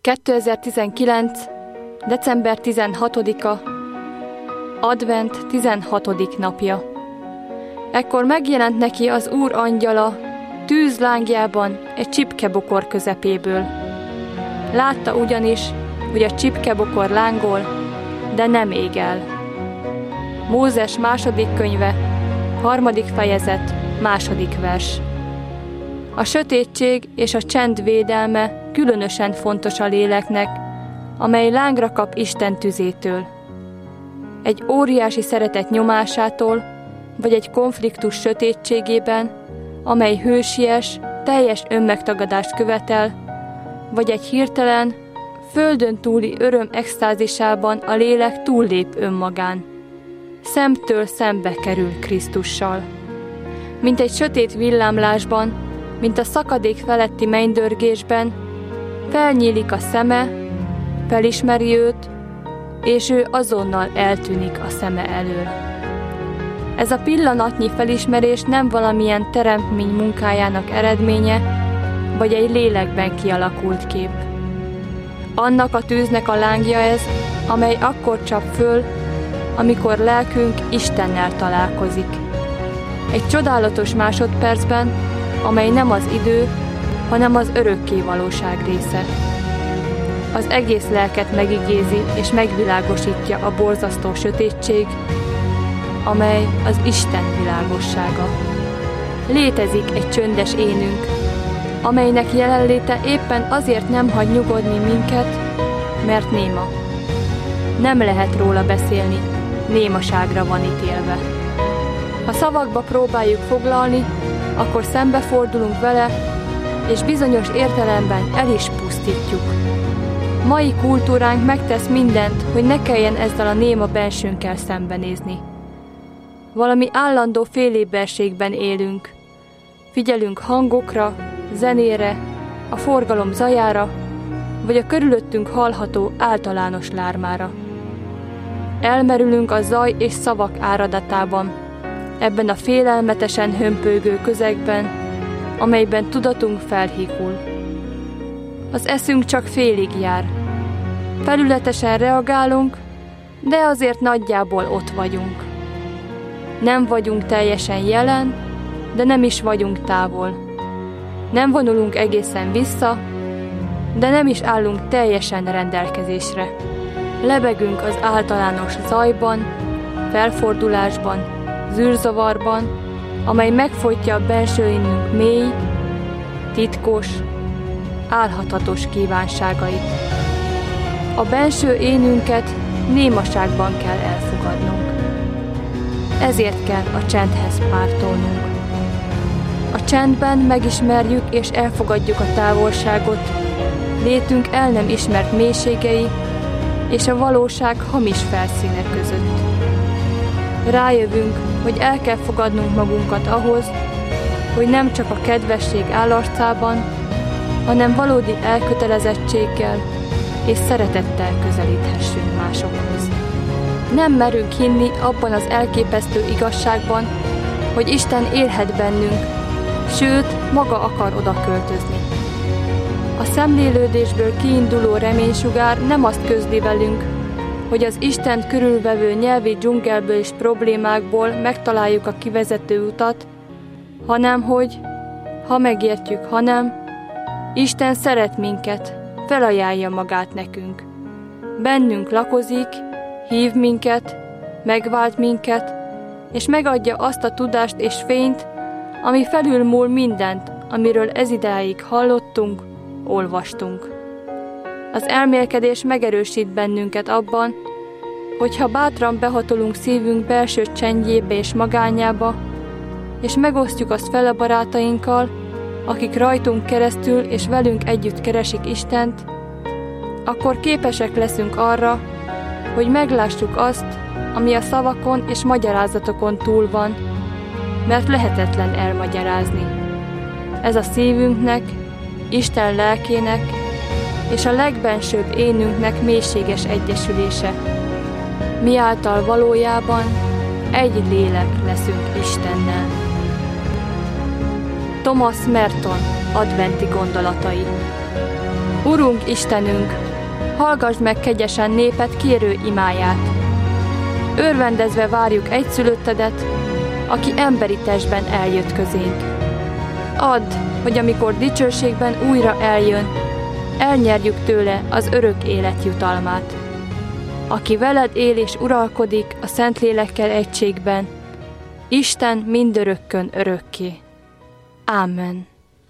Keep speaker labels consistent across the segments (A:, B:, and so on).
A: 2019. december 16-a, advent 16. napja. Ekkor megjelent neki az Úr angyala tűzlángjában egy csipkebokor közepéből. Látta ugyanis, hogy a csipkebokor lángol, de nem ég el. Mózes második könyve, 3. fejezet, 2. vers. A sötétség és a csend védelme különösen fontos a léleknek, amely lángra kap Isten tüzétől. Egy óriási szeretet nyomásától, vagy egy konfliktus sötétségében, amely hősies, teljes önmegtagadást követel, vagy egy hirtelen, földön túli öröm extázisában a lélek túllép önmagán. Szemtől szembe kerül Krisztussal. Mint egy sötét villámlásban, mint a szakadék feletti mennydörgésben, felnyílik a szeme, felismeri őt, és ő azonnal eltűnik a szeme elől. Ez a pillanatnyi felismerés nem valamilyen teremtmény munkájának eredménye, vagy egy lélekben kialakult kép. Annak a tűznek a lángja ez, amely akkor csap föl, amikor lelkünk Istennel találkozik. Egy csodálatos másodpercben, amely nem az idő, hanem az örökké valóság része. Az egész lelket megigézi és megvilágosítja a borzasztó sötétség, amely az Isten világossága. Létezik egy csöndes énünk, amelynek jelenléte éppen azért nem hagy nyugodni minket, mert néma. Nem lehet róla beszélni, némaságra van ítélve. Ha szavakba próbáljuk foglalni, akkor szembefordulunk vele, és bizonyos értelemben el is pusztítjuk. Mai kultúránk megtesz mindent, hogy ne kelljen ezzel a néma bensőnkkel szembenézni. Valami állandó féléberségben élünk. Figyelünk hangokra, zenére, a forgalom zajára, vagy a körülöttünk hallható általános lármára. Elmerülünk a zaj és szavak áradatában, ebben a félelmetesen hömpölygő közegben, amelyben tudatunk felhígul. Az eszünk csak félig jár. Felületesen reagálunk, de azért nagyjából ott vagyunk. Nem vagyunk teljesen jelen, de nem is vagyunk távol. Nem vonulunk egészen vissza, de nem is állunk teljesen rendelkezésre. Lebegünk az általános zajban, felfordulásban, zűrzavarban, amely megfojtja a benső énünk mély, titkos, álhatatos kívánságait. A benső énünket némaságban kell elfogadnunk. Ezért kell a csendhez pártolnunk. A csendben megismerjük és elfogadjuk a távolságot, létünk el nem ismert mélységei és a valóság hamis felszíne között. Rájövünk, hogy el kell fogadnunk magunkat ahhoz, hogy nem csak a kedvesség állarcában, hanem valódi elkötelezettséggel és szeretettel közelíthessünk másokhoz. Nem merünk hinni abban az elképesztő igazságban, hogy Isten élhet bennünk, sőt, maga akar oda költözni. A szemlélődésből kiinduló reménysugár nem azt közli velünk, hogy az Istent körülvevő nyelvi dzsungelből és problémákból megtaláljuk a kivezető utat, hanem hogy, ha megértjük, hanem, Isten szeret minket, felajánlja magát nekünk. Bennünk lakozik, hív minket, megvált minket, és megadja azt a tudást és fényt, ami felülmúl mindent, amiről ezidáig hallottunk, olvastunk. Az elmélkedés megerősít bennünket abban, hogyha bátran behatolunk szívünk belső csendjébe és magányába, és megosztjuk azt fel a barátainkkal, akik rajtunk keresztül és velünk együtt keresik Istent, akkor képesek leszünk arra, hogy meglássuk azt, ami a szavakon és magyarázatokon túl van, mert lehetetlen elmagyarázni. Ez a szívünknek, Isten lelkének és a legbensőbb énünknek mélységes egyesülése. Miáltal valójában egy lélek leszünk Istennel. Thomas Merton adventi gondolatai. Urunk Istenünk, hallgassd meg kegyesen néped kérő imáját. Örvendezve várjuk egyszülöttedet, aki emberi testben eljött közénk. Add, hogy amikor dicsőségben újra eljön, elnyerjük tőle az örök élet jutalmát. Aki veled él és uralkodik a Szentlélekkel egységben, Isten mindörökkön örökké. Ámen.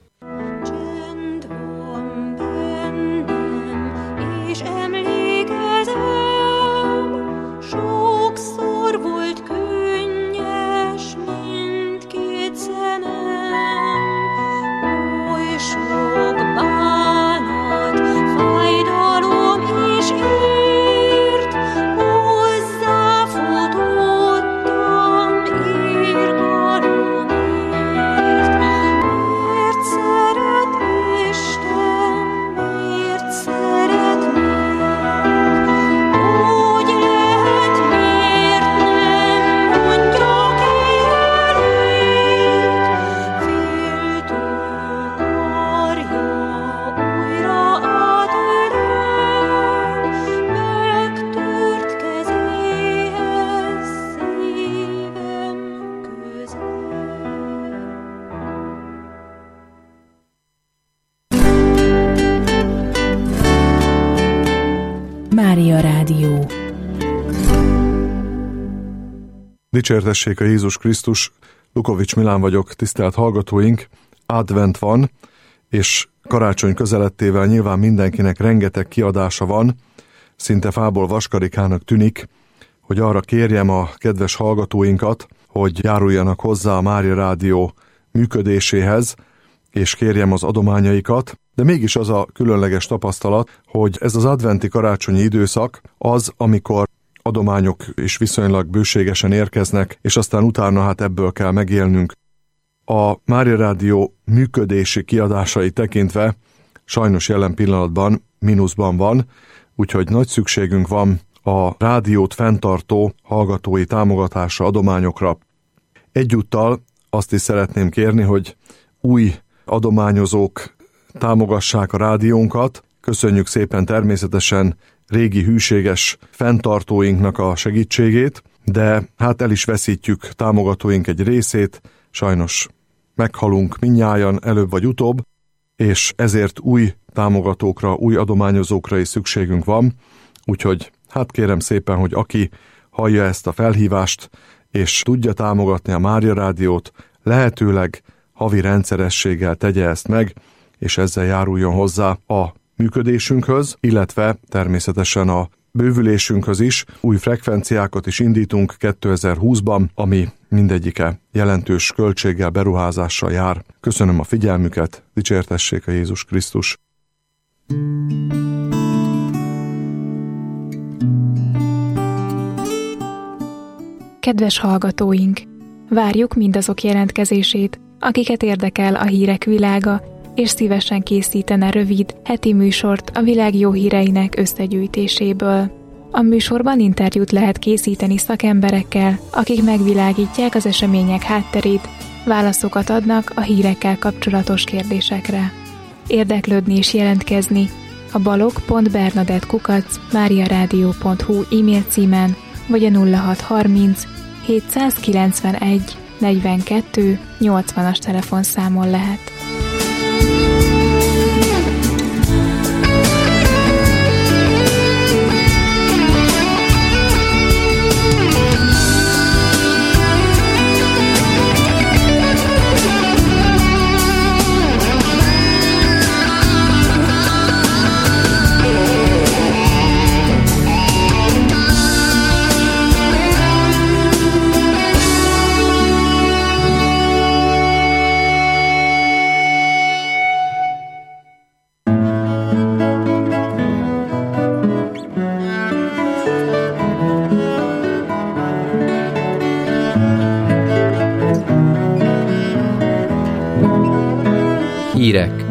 B: Mária Rádió.
C: Dicsértessék a Jézus Krisztus, Lukovics Milán vagyok, tisztelt hallgatóink, advent van, és karácsony közelettével nyilván mindenkinek rengeteg kiadása van, szinte fából vaskarikának tűnik, hogy arra kérjem a kedves hallgatóinkat, hogy járuljanak hozzá a Mária Rádió működéséhez, és kérjem az adományaikat, de mégis az a különleges tapasztalat, hogy ez az adventi karácsonyi időszak az, amikor adományok is viszonylag bőségesen érkeznek, és aztán utána hát ebből kell megélnünk. A Mária Rádió működési kiadásai tekintve sajnos jelen pillanatban mínuszban van, úgyhogy nagy szükségünk van a rádiót fenntartó hallgatói támogatásra, adományokra. Egyúttal azt is szeretném kérni, hogy új adományozók támogassák a rádiónkat. Köszönjük szépen természetesen régi hűséges fenntartóinknak a segítségét, de hát el is veszítjük támogatóink egy részét, sajnos meghalunk mindnyájan előbb vagy utóbb, és ezért új támogatókra, új adományozókra is szükségünk van, úgyhogy hát kérem szépen, hogy aki hallja ezt a felhívást, és tudja támogatni a Mária Rádiót, lehetőleg havi rendszerességgel tegye ezt meg, és ezzel járuljon hozzá a működésünkhöz, illetve természetesen a bővülésünkhöz is. Új frekvenciákat is indítunk 2020-ban, ami mindegyike jelentős költséggel, beruházással jár. Köszönöm a figyelmüket, dicsértessék a Jézus Krisztus!
B: Kedves hallgatóink! Várjuk mindazok jelentkezését, akiket érdekel a hírek világa, és szívesen készítene rövid, heti műsort a világ jó híreinek összegyűjtéséből. A műsorban interjút lehet készíteni szakemberekkel, akik megvilágítják az események hátterét, válaszokat adnak a hírekkel kapcsolatos kérdésekre. Érdeklődni és jelentkezni a balog.bernadett@mariaradio.hu e-mail címen, vagy a 0630 791 42 80-as telefonszámon lehet.
D: Hírek.